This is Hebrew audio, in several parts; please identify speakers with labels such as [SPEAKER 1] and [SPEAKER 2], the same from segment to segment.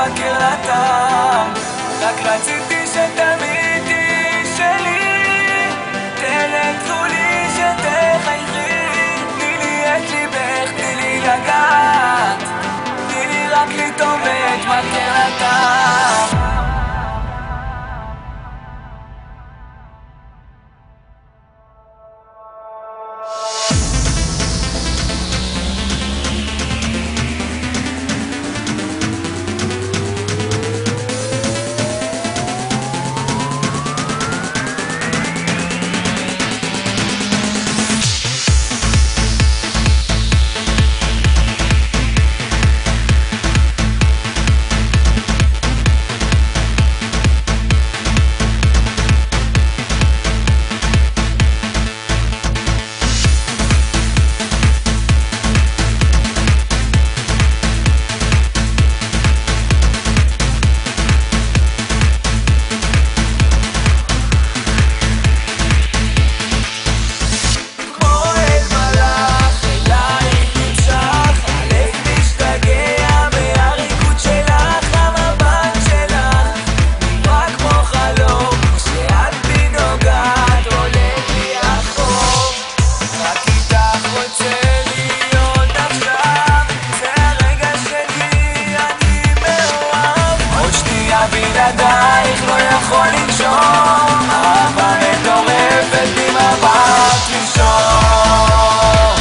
[SPEAKER 1] מכיר לטעם, רק רציתי שתמיד תהיי שלי, תנתקו לי שתחייכי, תני לי את ליבך, תני לי לגעת, תני לי רק לטעום את מכיר לטעם. בלעדייך לא יכול לנשום, אהבה מטורפת ממבט ראשון.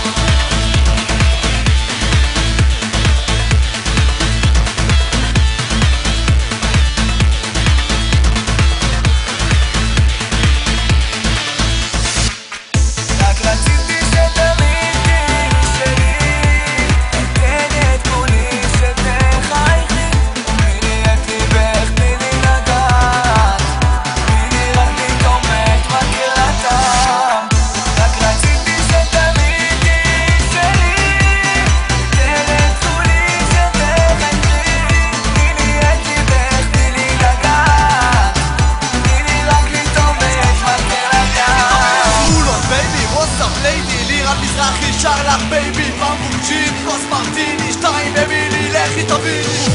[SPEAKER 1] רק רציתי שתמיד תהיי שלי, תן את כולי שתחייכי, תני לי את ליבך, תני לי לגעת, תני לי רק לטעום את מכיר לטעם. רק רציתי שתמיד תהיי שלי, תן את כולי שתחייכי, תני לי את ליבך, תני לי לגעת, תני לי רק לטעום את מכיר לטעם.
[SPEAKER 2] מולון בייבי, וואטסאפ ליידי, לירת מזרחי, שר לך בייבי, במבוקצ'ין, כוס מרטיני, שתיים במילי, לכי תביני.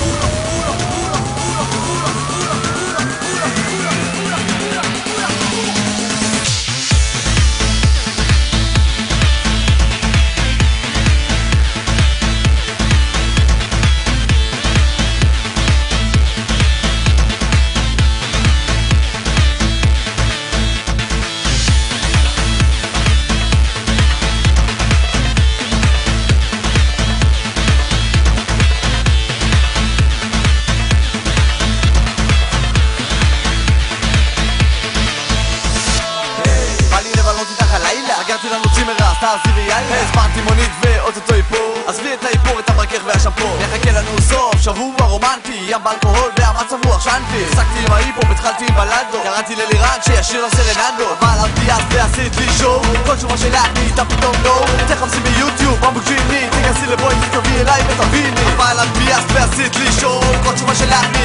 [SPEAKER 2] סגרתי לנו צימרה, תעזיבי יאללה, הזמנתי מונית ואוטוטו איפור, עזבי את האיפור, את המרכך והשמפור, נחכה לנו סוף שבוע רומנטי, ים באלכוהול והמצב רוח שנתי. הפסקתי עם האיפור, התחלתי עם בלדו, קראתי ללירן שישיר לסרננדו, אבל ארטיאס ועשית לי שואו, כל תשובה שלך נהייתה פתאום לא, תחפשי ביוטיוב, במבוקצ'יני, תיכנסי לבואי, תתקרבי אליי ותביני, אבל ארטיאס ועשית לי שואו, כל תשובה שלך